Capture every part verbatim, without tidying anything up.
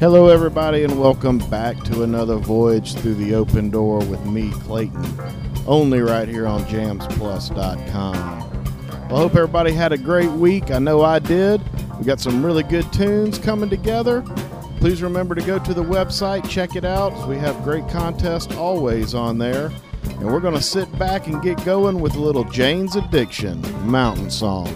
Hello everybody and welcome back to another voyage through the open door with me, Clayton, only right here on jams plus dot com. Well, I hope everybody had a great week. I know I did. We got some really good tunes coming together. Please remember to go to the website, check it out. We have great contests always on there. And we're going to sit back and get going with a little Jane's Addiction Mountain Song.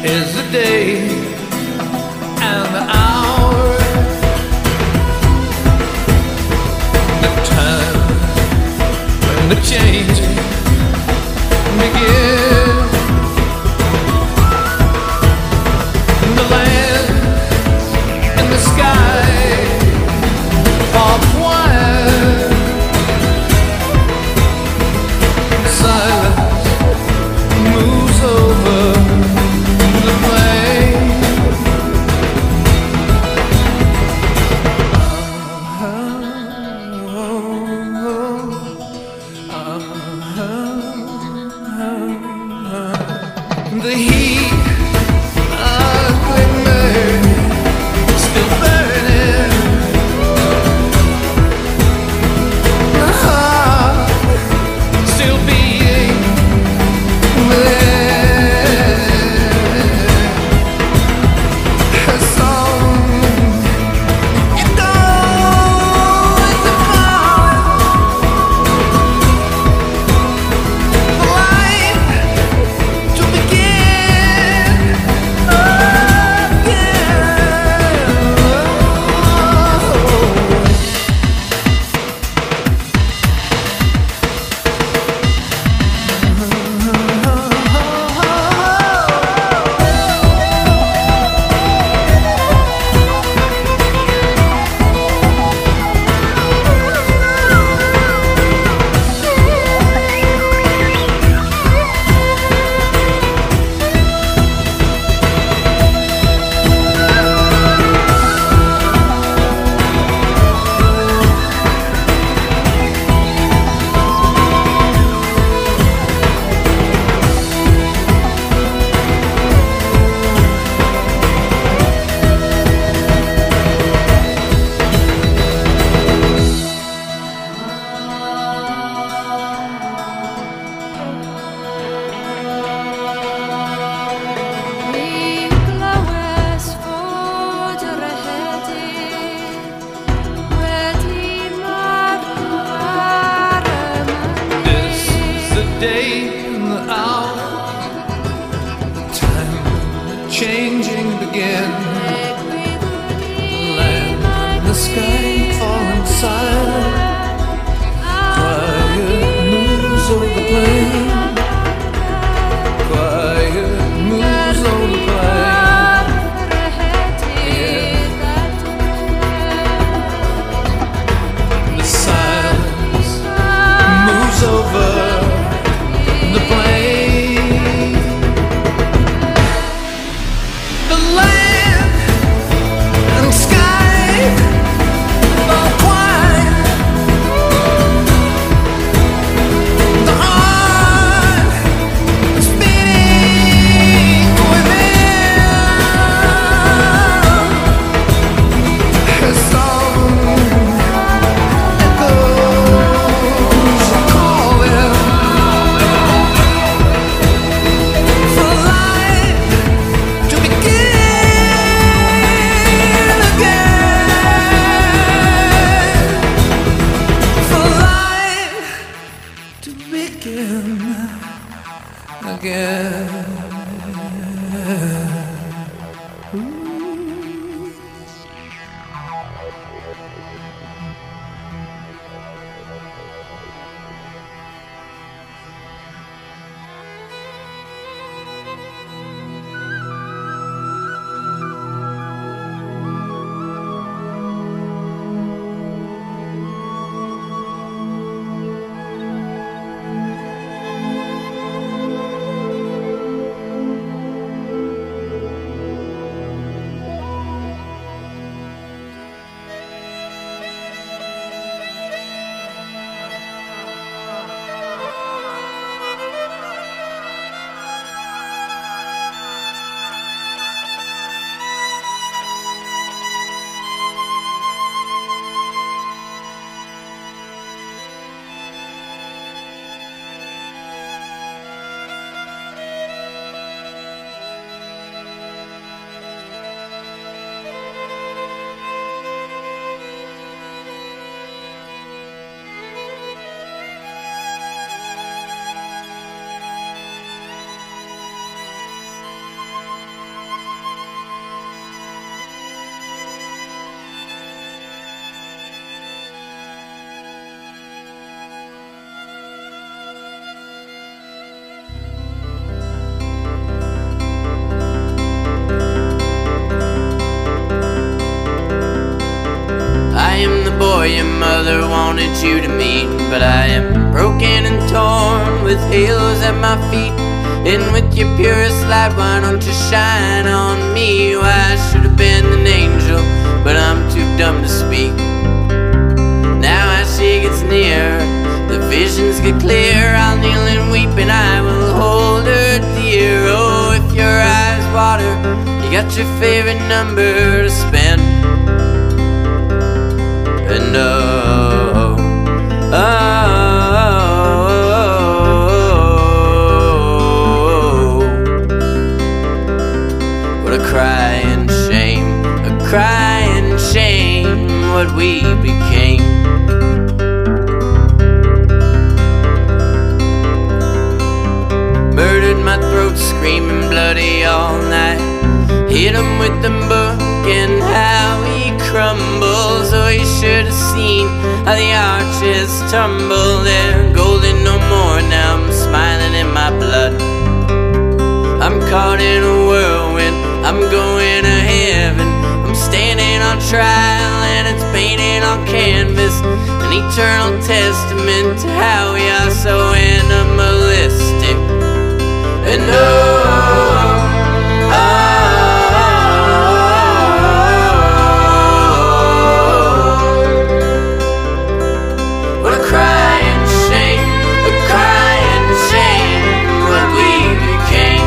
is the day and the hour, the time when the change begins. The land and the sky are quiet. Silence moves over the plain. The heat of glimmer still burning. The heart still beating. Her song echoes afar. Life to begin again. This is the day and the hour, time changing begin. Land and the sky falling silent. Quiet moves over the plain. Quiet moves over the plain. The silence moves over the plain. The land and sky are quiet. The heart is beating within. Her song echoes calling for life to begin again. For life to begin again. boy your mother wanted you to meet. But I am broken and torn with halos at my feet. And with your purest light, why don't you shine on me? Why I should have been an angel, but I'm too dumb to speak. Now as she gets near, the visions get clear. I'll kneel and weep and I will hold her dear. Oh, if your eyes water, you got your favorite number to spend. And oh, oh, oh, what a crying shame, a crying shame, what we became. Murdered my throat, screaming bloody all night. Hit him with the book and how he crumbles. Oh, you should have seen how the arches tumble. They're golden no more, now I'm smiling in my blood. I'm caught in a whirlwind, I'm going to heaven. I'm standing on trial and it's painted on canvas, an eternal testament to how we are so animalistic. And oh, oh, what a crying shame, a crying shame, what we became.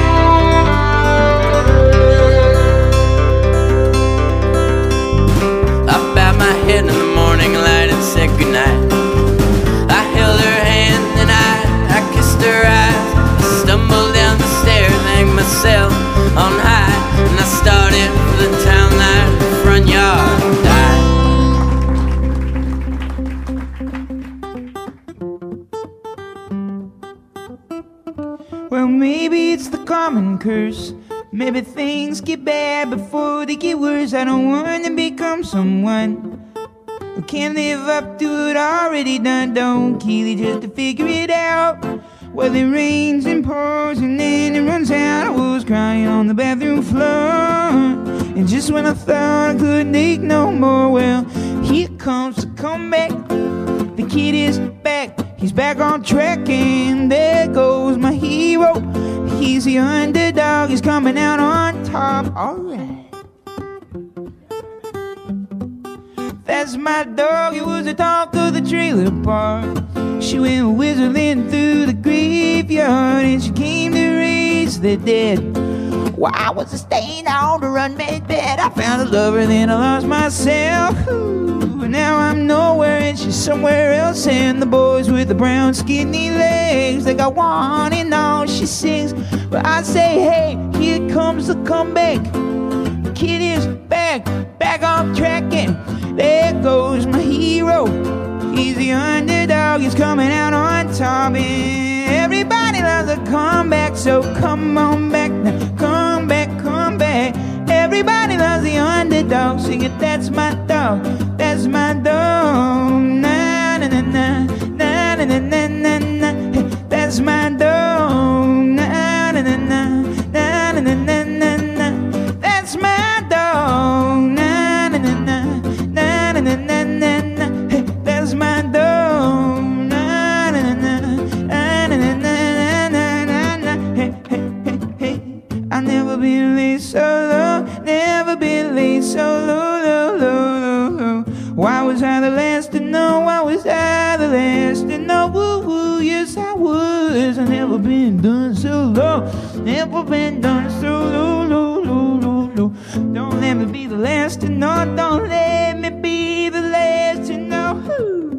I bowed my head in the morning light and said goodnight. I held her hand and I, I kissed her eyes. I stumbled down the stairs, hanged myself on high, and I started for the town light, the front yard, died. Well, maybe it's the common curse. Maybe things get bad before they get worse. I don't want to become someone who can't live up to what already done. Don't kill it just to figure it out. Well, it rains and pours and then it runs out. I was crying on the bathroom floor, and just when I thought I couldn't take no more, well, here comes the comeback. The kid is back, he's back on track, and there goes my hero. He's the underdog, he's coming out on top. Alright, that's my dog, it was the talk of the trailer park. She went whistling through the graveyard, and she came to raise the dead. While I was staying on the unmade bed, I found a lover, then I lost myself. Ooh, now I'm nowhere and she's somewhere else. And the boys with the brown skinny legs, they got one and all she sings. But I say, hey, here comes the comeback. The kid is back, back on track, and there goes my hero. He's the underdog, he's coming out on top, and everybody loves a comeback, so come on back now, come back, come back. Everybody loves the underdog, sing it, that's my dog, that's my dog. Na na na na, na na na na na na. Hey, that's my dog. Na na na na, na na na na na na. That's my dog. Na na na na, na na na na na na. Hey, that's my dog. Na na na na, na na na na na na na. Hey hey hey hey. I've never been late so low, never been late so low, low, low, low, low. Why was I the last to know? Why was I the last to know? Woo woo, yes I was. I've never been done so low, never been done so low, low, low, low, low. Don't let me be the last to know. Don't let me be the last to know. Woo.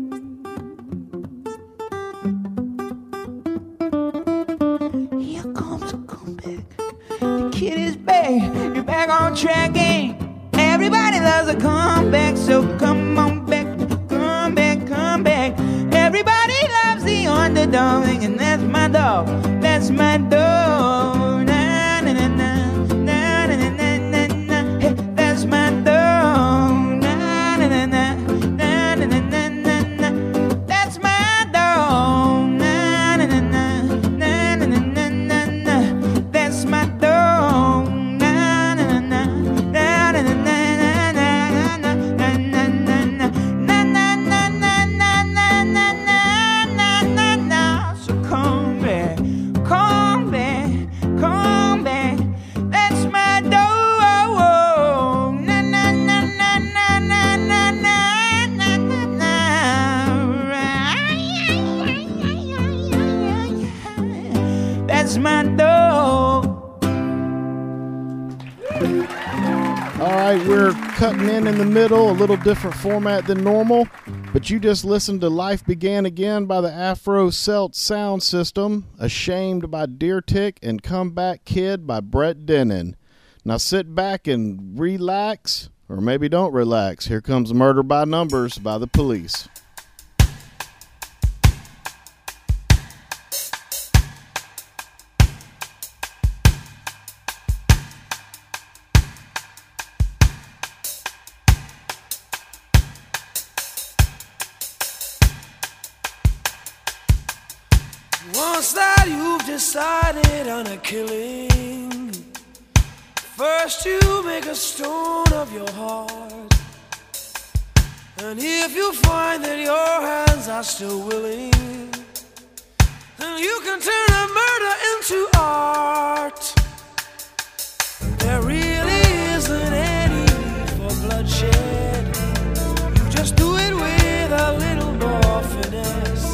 Here comes a comeback. The kid is back, you're back on track, and everybody loves a comeback, so come on back, come back, come back. Everybody loves the underdog, and that's my dog, that's my dog. Na na na na, na na na na na na. Hey, that's my dog. Na na na na, na na na na na na. That's my dog. Na na na na, na na na na na na. That's my dog. Na na na na, na na na na na na na na na. that's my dog. All right, we're cutting in in the middle, a little different format than normal, but you just listened to Life Began Again by the Afro Celt Sound System, Ashamed by Deer Tick, and Comeback Kid by Brett Dennen. Now sit back and relax, or maybe don't relax. Here comes Murder by Numbers by The Police. Once that you've decided on a killing, first you make a stone of your heart. And if you find that your hands are still willing, then you can turn a murder into art. There really isn't any need for bloodshed. You just do it with a little more finesse.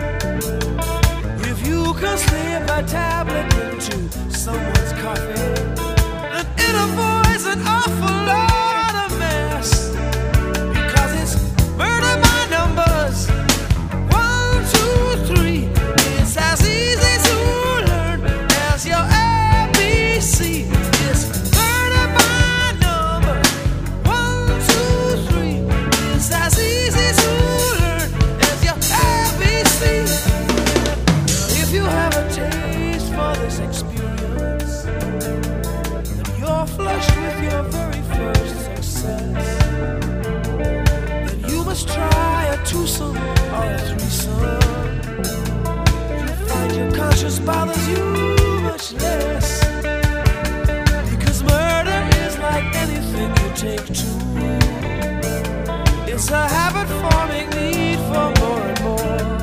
You can slip a tablet into someone's coffee and it avoids an awful lot of mess. Because it's murder by numbers. One, two, three. It's as easy to learn as your A B C. It's murder by numbers. One, two, three. It's as easy to learn as your A B C. If you have a taste for this experience, and you're flushed with your very first success, then you must try a twosome or a threesome. You find your conscience bothers you much less, because murder is like anything you take to. It's a habit-forming need for more and more.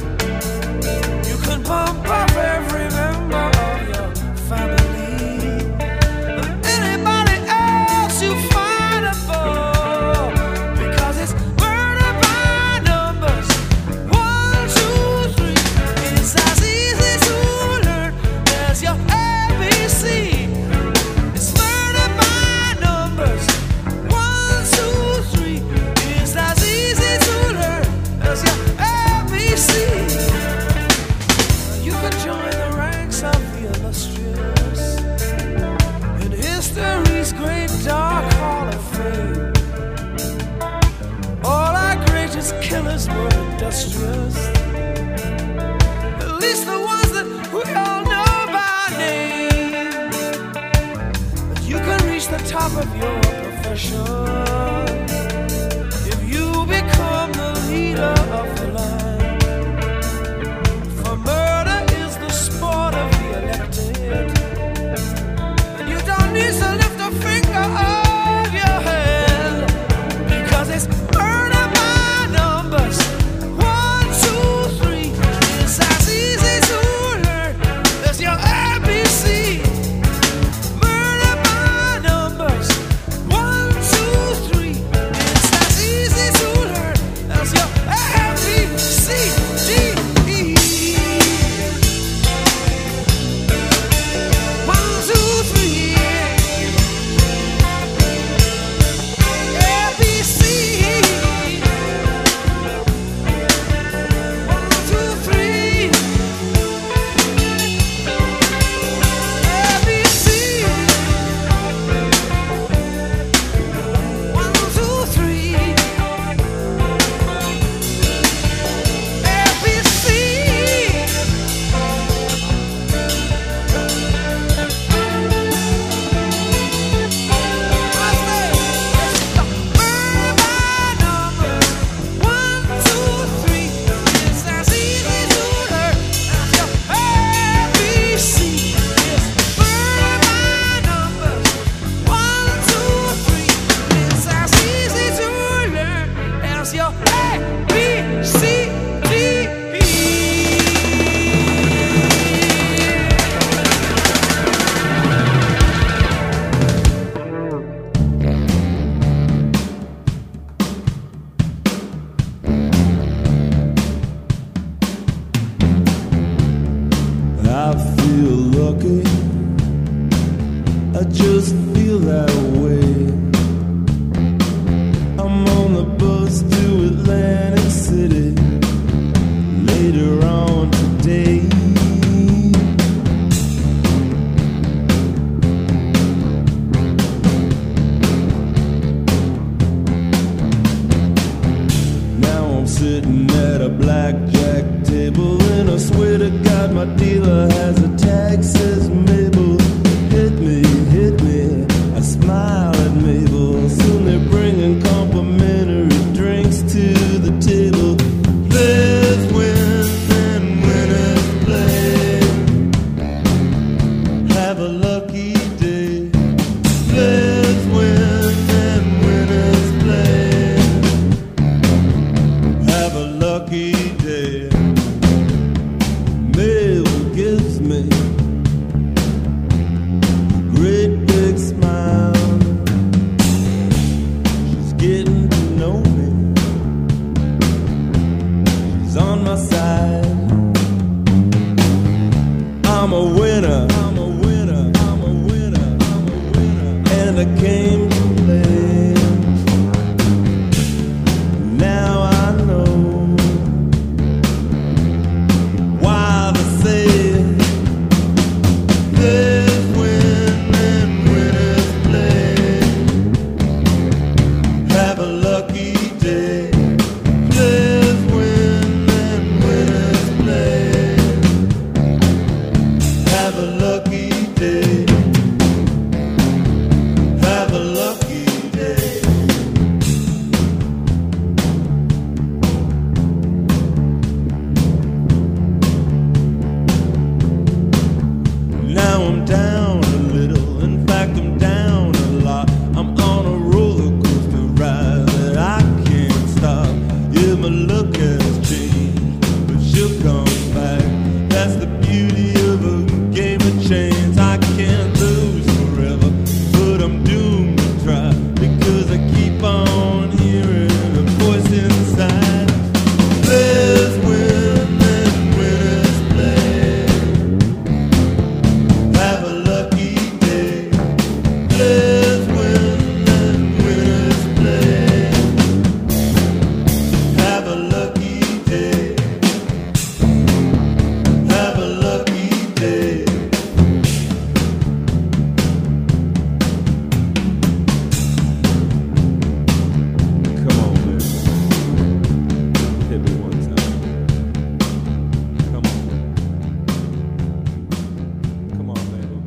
Pump up every member of your family and anybody else you find above, because it's murder by numbers. One, two, three. It's as easy to learn as your A B C. It's murder by numbers. One, two, three. It's as easy to learn as your A B C. Join the ranks of the illustrious in history's great dark hall of fame. All our greatest killers were industrious, at least the ones that we all know by name. But you can reach the top of your profession if you become the leader of the line. For murder of the elected, and you don't need to lift a finger off your head, because it's murder by numbers. One, two, three. It's as easy to learn as your A B C. Murder by numbers. One, two, feel lucky. I just feel that way. I'm on the bus to Atlantic City later on today. Now I'm sitting at a blackjack table, and I swear to God my dealer has a tag says Mabel. Hit me, hit me, I smile at Mabel. Soon they're bringing complimentary drinks to the table. Let's win and winners play. Have a lucky day. Let's win and winners play. Have a lucky day. Mabel gives me a great big smile. She's getting to know me. She's on my side. I'm a winner. I'm a winner. I'm a winner. I'm a winner. And I came to play. Now I know why they say let's win and winners play. Have a lucky day. Let's win and winners play. Have a lucky day. Have a lucky day. Now I'm down a little, in fact I'm down a lot. I'm on a roller coaster ride that I can't stop. Yeah, my luck has changed, but she'll come back. That's the beauty of a game of chance. I can't lose forever, but I'm doomed to try, because I keep on hearing a voice inside. Let's win and winners play. Have a lucky day. Let's win and winners play. Have a lucky day. Have a lucky day. Come on, baby. Hit me one time. Come on. Come on, baby.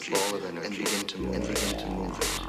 ball of energy and begin to move and begin to move it.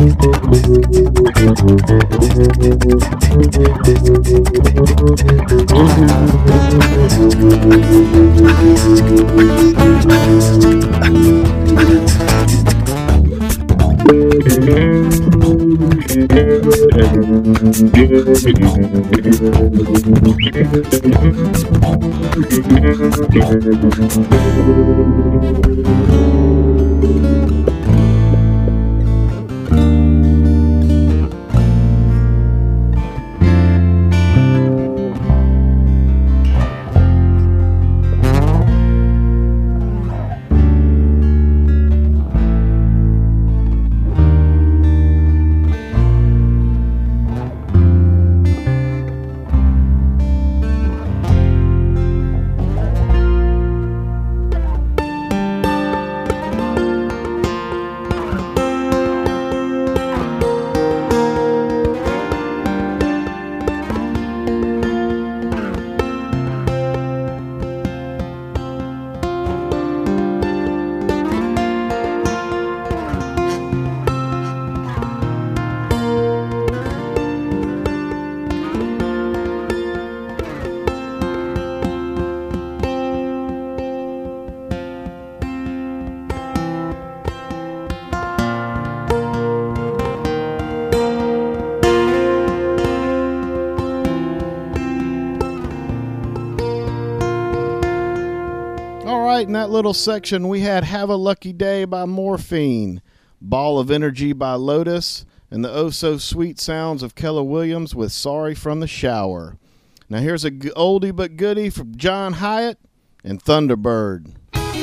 In that little section, we had Have a Lucky Day by Morphine, Ball of Energy by Lotus, and the oh-so-sweet sounds of Keller Williams with Sorry from the Shower. Now here's a oldie but goodie from John Hyatt and Thunderbird.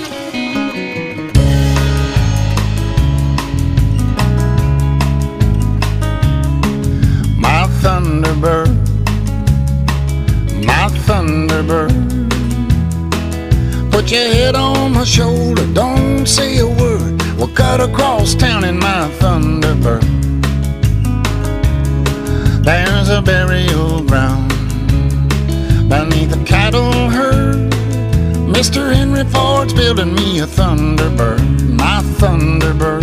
My Thunderbird, my Thunderbird, put your head on my shoulder, don't say a word. We'll cut across town in my Thunderbird. There's a burial ground beneath a cattle herd. Mister Henry Ford's building me a Thunderbird. My Thunderbird,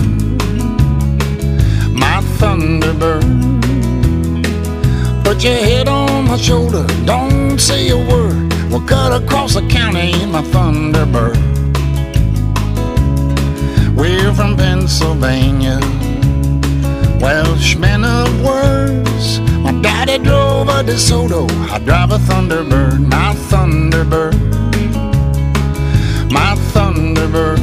my Thunderbird. Put your head on my shoulder, don't say a word. We'll cut across the county in my Thunderbird. We're from Pennsylvania, Welshmen of words. My daddy drove a DeSoto, I drive a Thunderbird. My Thunderbird, my Thunderbird.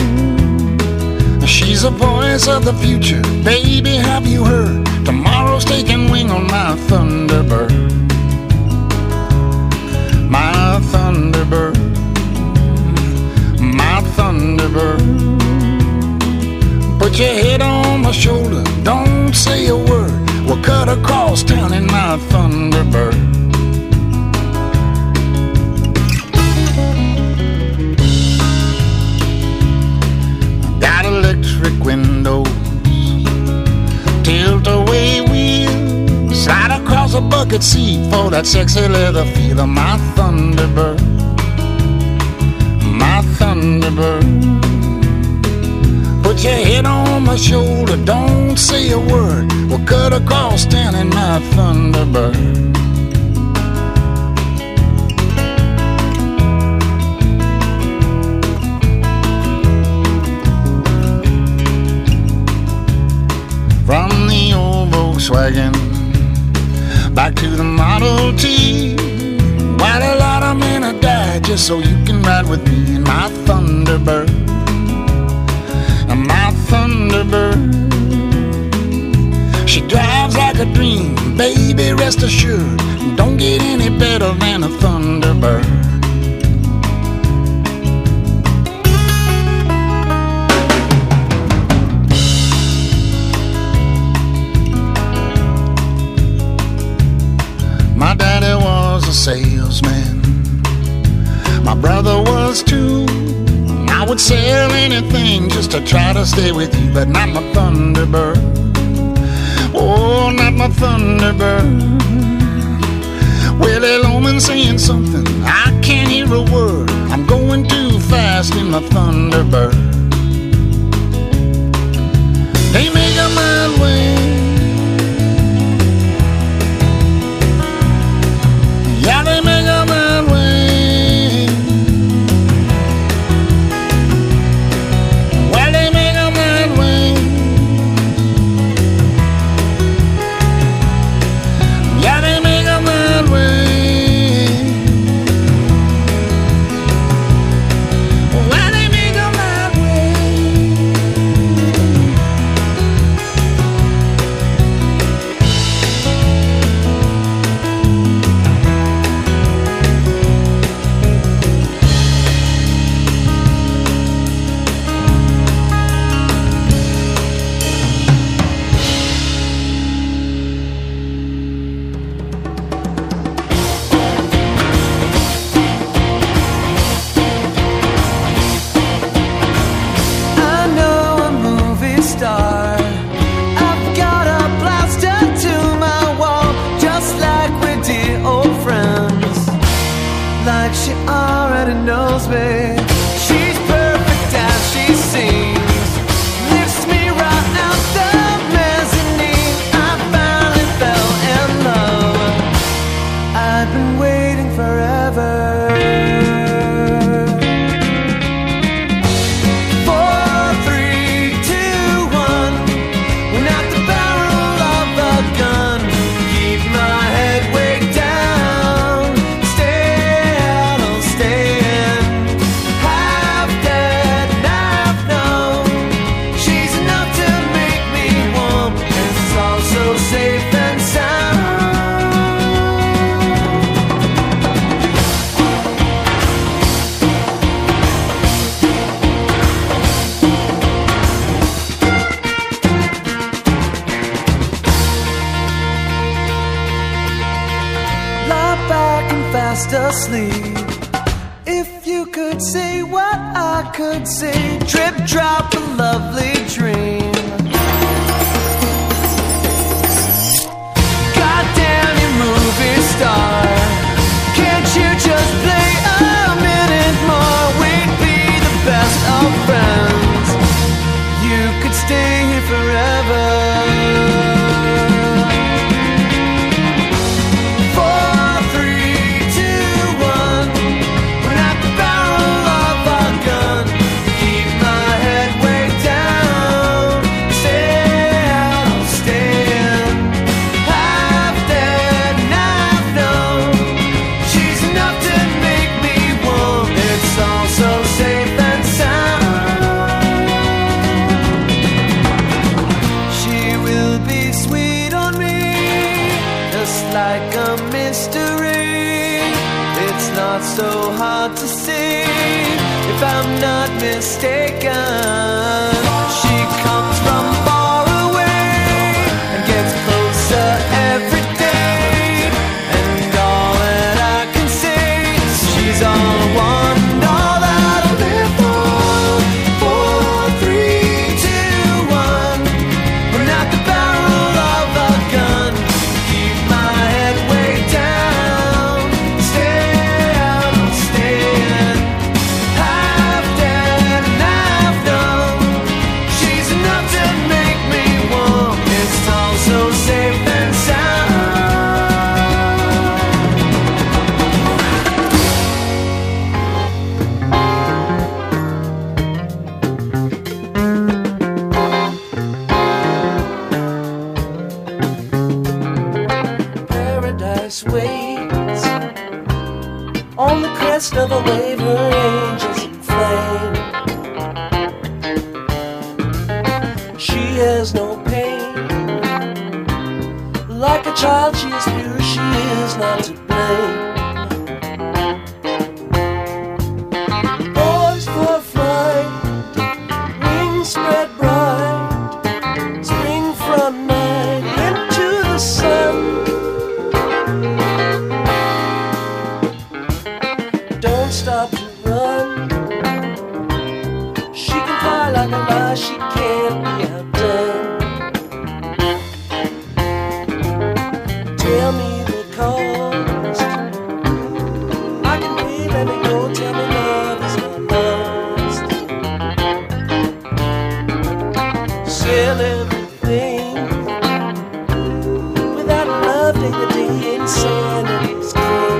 She's a voice of the future, baby, have you heard? Tomorrow's taking wing on my Thunderbird. My Thunderbird, my Thunderbird. Put your head on my shoulder, don't say a word. We'll cut across town in my Thunderbird. Got electric windows, tilt-away wheels, slide across a bucket seat for that sexy leather feel of my Thunderbird. My Thunderbird. Put your head on my shoulder, don't say a word. We'll cut across town in my Thunderbird. From the old Volkswagen back to the Model T, why'd a lot of men have died just so you can ride with me in my Thunderbird. My Thunderbird, she drives like a dream, baby, rest assured. Don't get any better than a Thunderbird. My daddy was a salesman, my brother was too. I would sell anything just to try to stay with you, but not my Thunderbird. Oh, not my Thunderbird. Willie Loman saying something, I can't hear a word. I'm going too fast in my Thunderbird. They make a mile way fast asleep. If you could say what I could say, drip drop a lovely dream. Goddamn you movie star, can't you just play a minute more? We'd be the best of friends. You could stay here forever. So hard to see, if I'm not mistaken. She comes from far away and gets closer every day. And all that I can say is she's all one and all that I'll live for. Four, three, two, one. Run out the barrel of a gun, keep my head way down. Stay waits on the crest of a wave, her angels in flame. She has no pain, like a child she is pure, she is not to blame. Poised for flight, wings spread bright, spring from night into the sun. Stop to run. She can fly like a lie, she can't be outdone. Tell me the cost, I can pay, let me go. Tell me love is not lost. Sell everything without love, day to day insanity's king.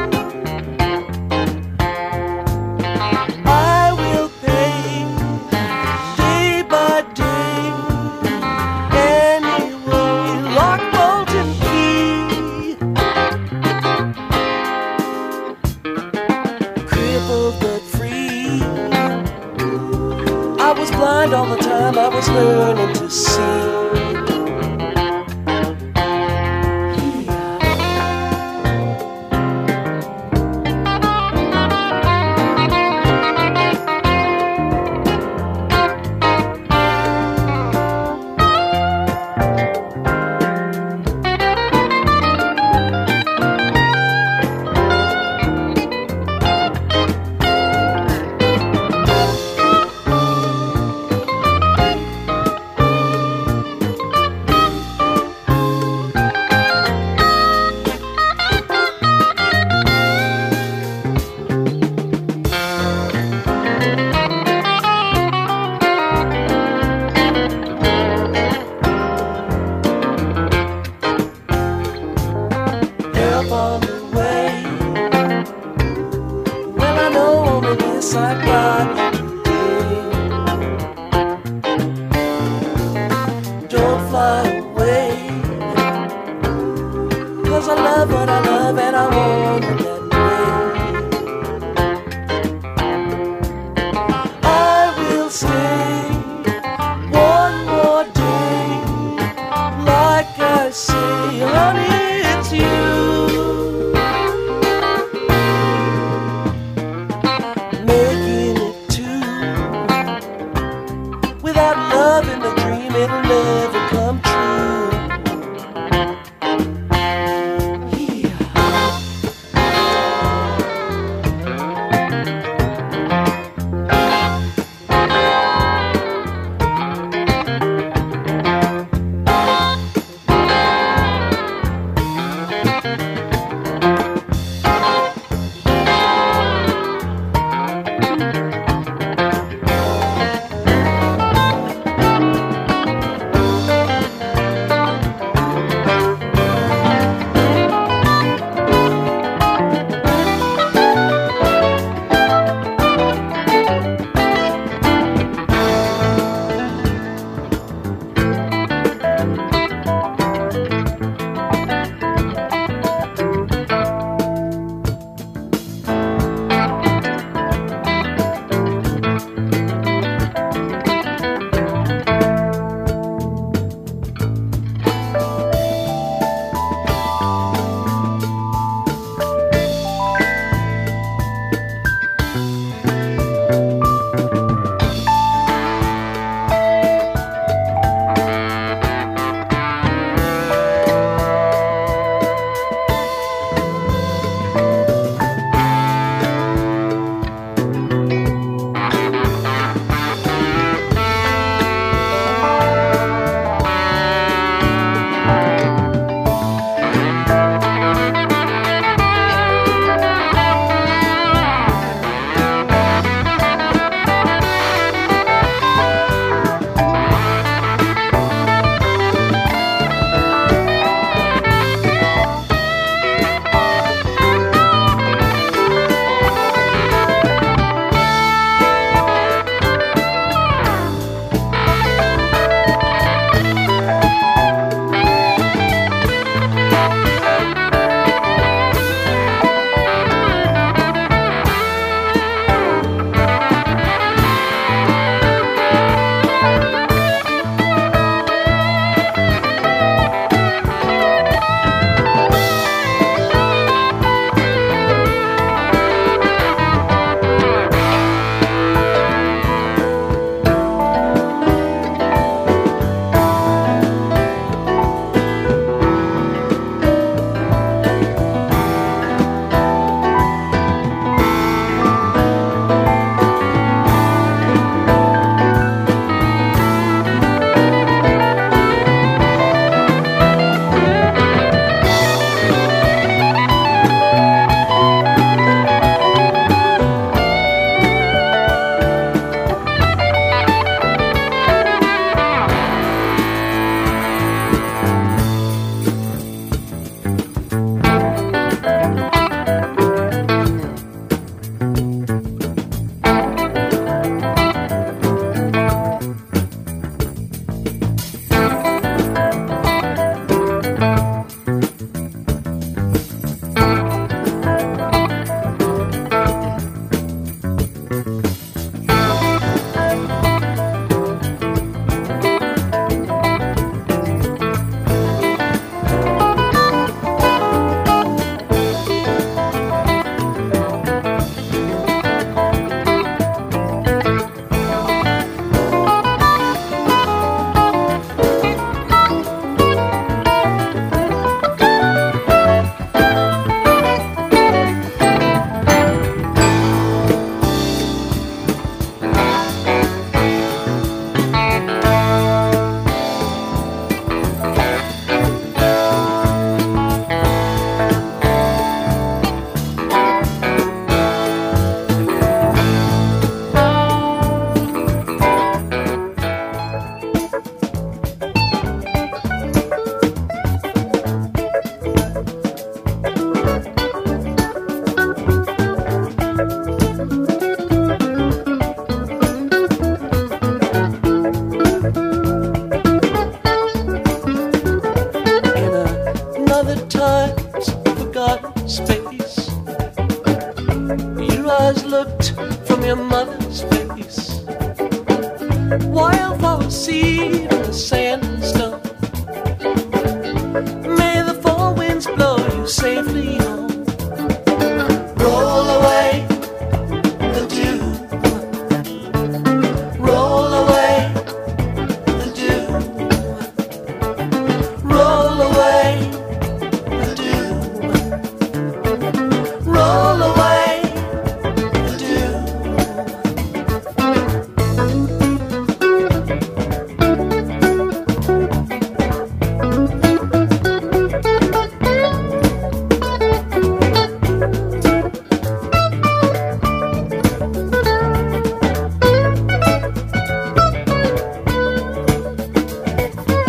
All the time I was learning to see. On the way, well I know only this I got today. Don't fly away, 'cause I love what I love and I want it that way. I will stay one more day, like I say, honey, it's you. Without love in the dream, it'll never come true.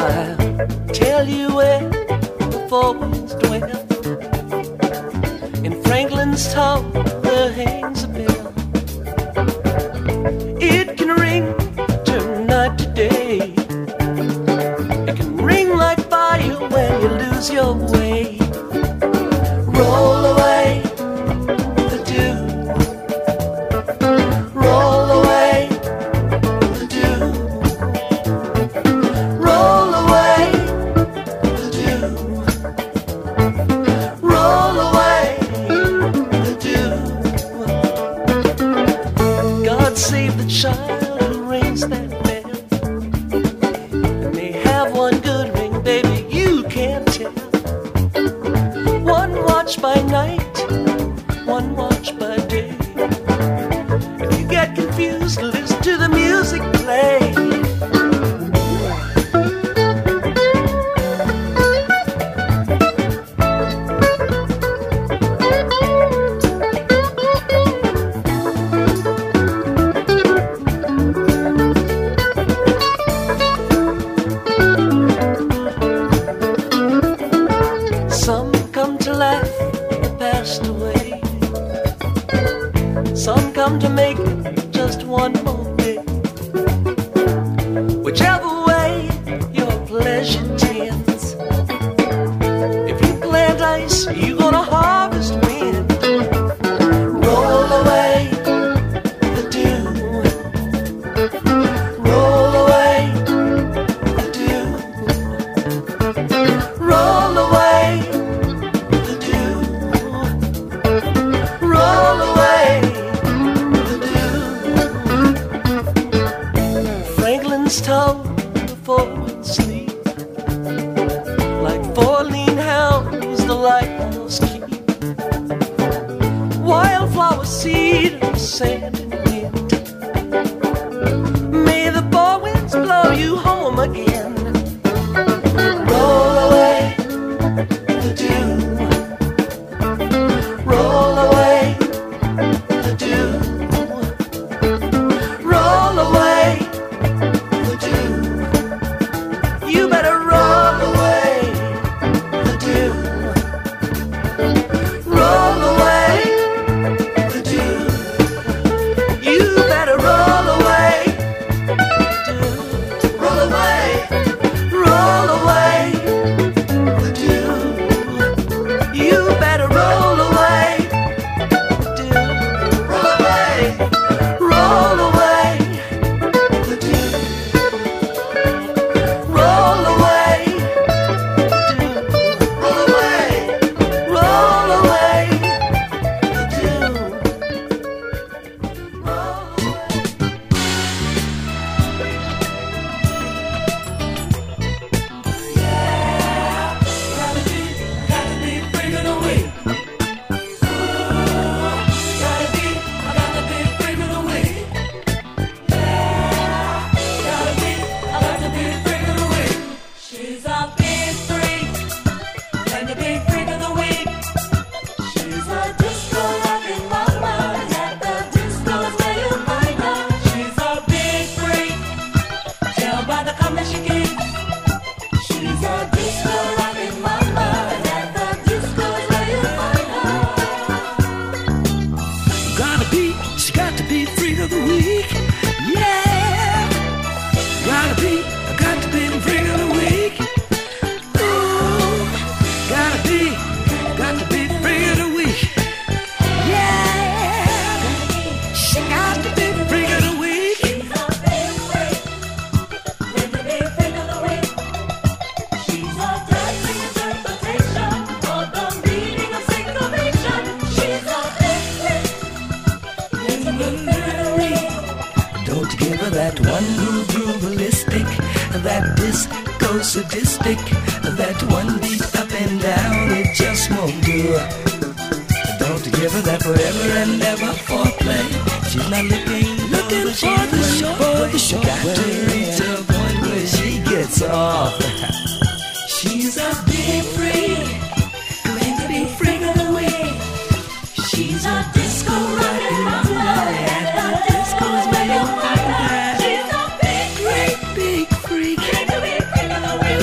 I'll tell you where the four winds dwell. In Franklin's tower there hangs a bell. It can ring turn night to day. It can ring like fire when you lose your way. Roll away the dew. Roll away the dew. Roll away the dew. Roll away the dew. God save the child who rings that bell. It may have one good ring, baby, you can't tell. One watch by night, one watch by day. If you get confused, listen to the music play. Some come to laugh and passed away. Some come to make it just one more day. Whichever way your pleasure tends. If you plant ice, you're gonna harvest wind. Roll away the dew. Roll away the dew. Roll away the dew. Roll away the dew. Franklin's told before we'd sleep. Like four lean hounds the lighthouse keep. Wildflower seed of sand and wind. May the four winds blow you home again. Roll away the dew. Roll away the dew. Roll away the dew. You better roll away the dew. Roll away the dew. You better roll away the dew. Roll away, roll away the dew. You better roll away the dew. Roll away, roll away the dew. Roll away the dew. Roll away, roll away the dew. Roll away. She's a big freak, and the big freak of the week. She's a disco rockin' mama, at the disco's where you find her. She's a big freak, tell by the come that she keeps. She's a disco rockin' mama, at the disco's where you find her. Gotta be, she got to be freak of the week. Yeah, gotta be, got to be the freak of the week. Ooh, gotta be, got to be the freak of the week. Yeah, she got to be the freak of the week. She's a big freak, and the big freak of the week. She's a dancing interpretation of the meaning of syncopation. She's a big freak, and the big freak of the week. Don't give her that one groove groovalistic, that disco sadistic, that one beat up and down, it just won't do. Don't give her that forever and ever foreplay. She's not looking, looking for the short, for the short. Got to reach a point where she gets off. She's a big freak, claim to be freak of the week. She's a disco rockin' mama, at the disco's where you find her. She's a big freak, Big freak, and the big freak of the week.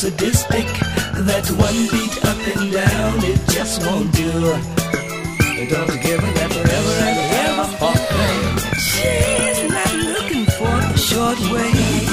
sadistic. That one beat up and down, it just won't do. And don't you give her that forever and ever pop thing. She's not looking for the short way.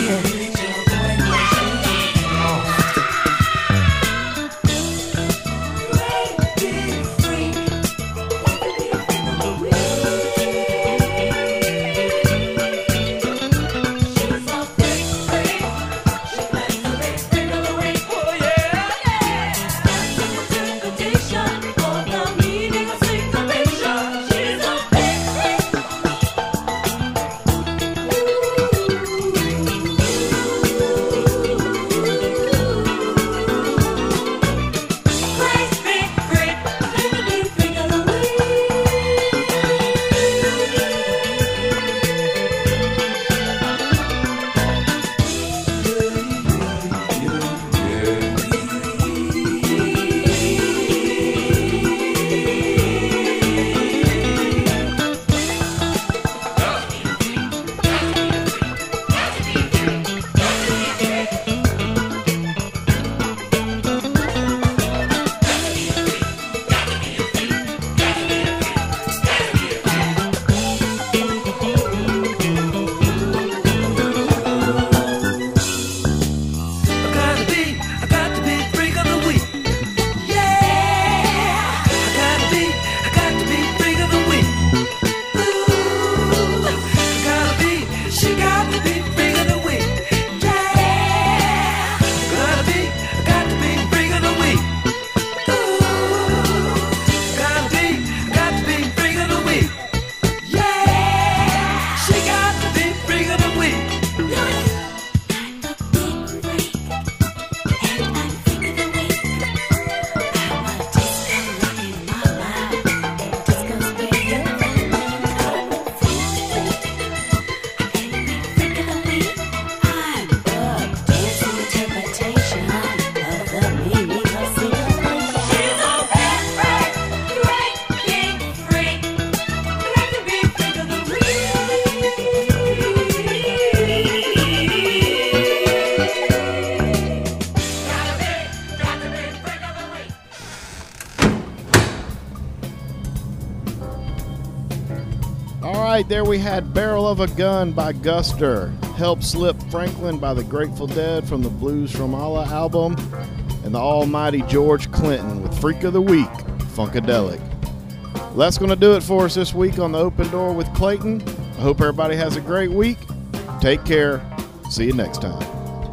There we had Barrel of a Gun by Guster, Help Slip Franklin by the Grateful Dead from the Blues from Allah album, and the almighty George Clinton with Freak of the Week, Funkadelic. Well, that's going to do it for us this week on the Open Door with Clayton. I hope everybody has a great week. Take care. See you next time.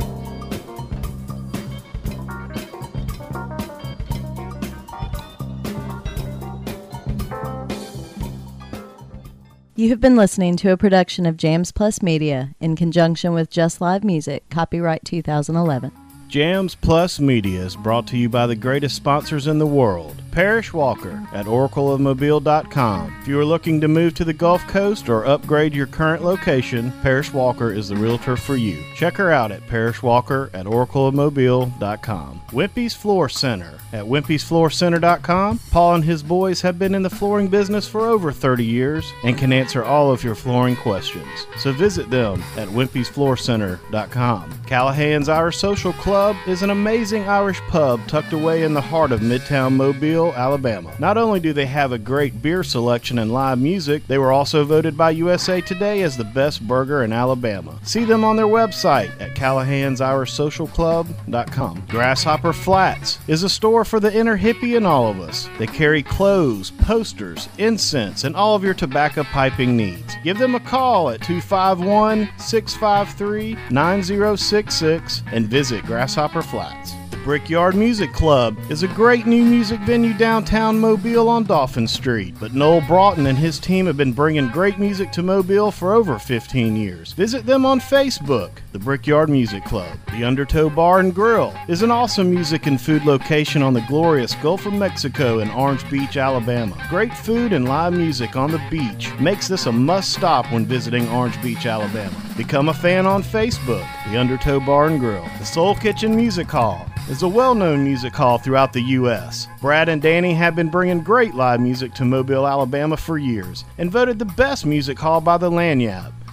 You have been listening to a production of Jams Plus Media in conjunction with Just Live Music, copyright two thousand eleven. Jams Plus Media is brought to you by the greatest sponsors in the world. Parrish Walker at oracle of mobile dot com. If you are looking to move to the Gulf Coast or upgrade your current location, Parrish Walker is the realtor for you. Check her out at Parrish Walker at oracle of mobile dot com. Wimpy's Floor Center at wimpys floor center dot com. Paul and his boys have been in the flooring business for over thirty years and can answer all of your flooring questions. So visit them at wimpys floor center dot com. Callahan's Irish Social Club is an amazing Irish pub tucked away in the heart of Midtown Mobile, Alabama. Not only do they have a great beer selection and live music, they were also voted by U S A Today as the best burger in Alabama. See them on their website at callahans irish social club dot com. Grasshopper Flats is a store for the inner hippie in all of us. They carry clothes, posters, incense, and all of your tobacco piping needs. Give them a call at two five one, six five three, nine zero six six and visit Grasshopper Flats. Brickyard Music Club is a great new music venue downtown Mobile on Dolphin Street, but Noel Broughton and his team have been bringing great music to Mobile for over fifteen years. Visit them on Facebook, the Brickyard Music Club. The Undertow Bar and Grill is an awesome music and food location on the glorious Gulf of Mexico in Orange Beach, Alabama. Great food and live music on the beach makes this a must-stop when visiting Orange Beach, Alabama. Become a fan on Facebook, the Undertow Bar and Grill. The Soul Kitchen Music Hall is a well-known music hall throughout the U S Brad and Danny have been bringing great live music to Mobile, Alabama for years and voted the best music hall by the Lanyard.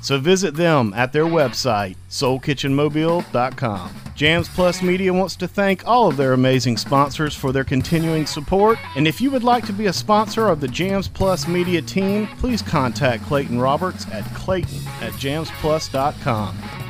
So visit them at their website, soul kitchen mobile dot com. Jams Plus Media wants to thank all of their amazing sponsors for their continuing support. And if you would like to be a sponsor of the Jams Plus Media team, please contact Clayton Roberts at clayton at jams plus dot com.